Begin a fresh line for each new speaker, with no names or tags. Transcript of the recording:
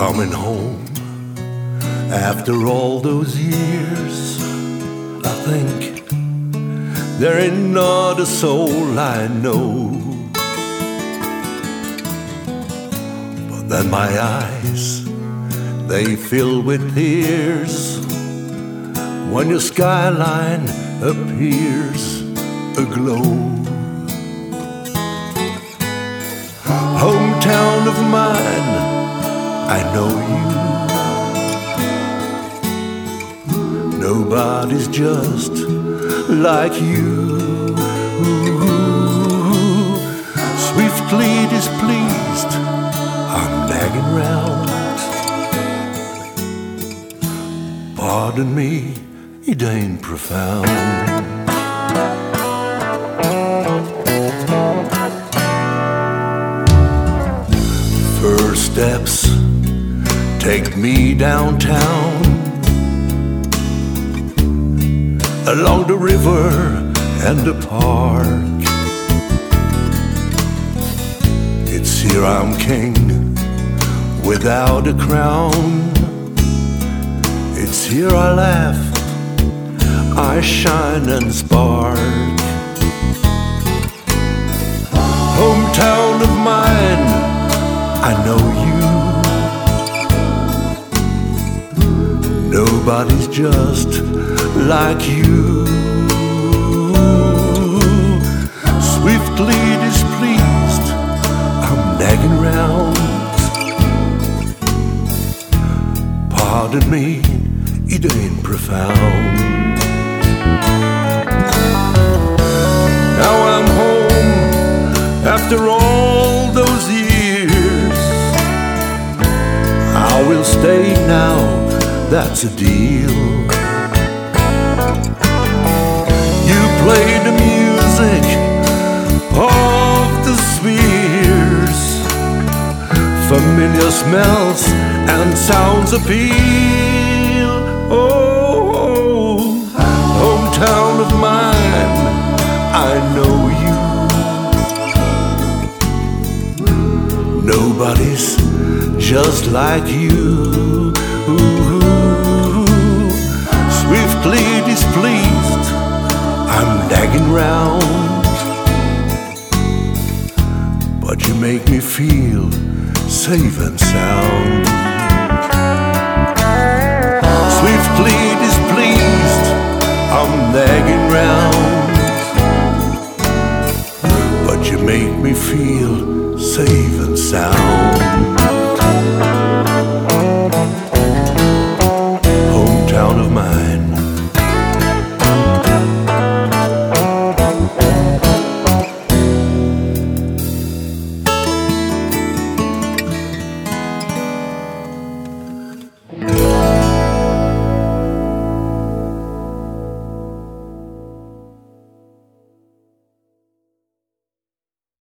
Coming home after all those years, I think there ain't not a soul I know. But then my eyes, they fill with tears when your skyline appears aglow. Hometown of mine, I know you. Nobody's just like you. Swiftly displeased, I'm nagging round. Pardon me, it ain't profound. First steps take me downtown, along the river and the park. It's here I'm king without a crown. It's here I laugh, I shine and spark. Hometown of mine, I know you. Nobody's just like you. Swiftly displeased, I'm nagging round. Pardon me, it ain't profound. Now I'm home after all those years. I will stay now, that's a deal. You play the music of the spheres, familiar smells and sounds appeal. Oh, hometown of mine, I know you. Nobody's just like you. Swiftly displeased, I'm nagging round. But you make me feel safe and sound. Swiftly displeased, I'm nagging round. But you make me feel safe and sound.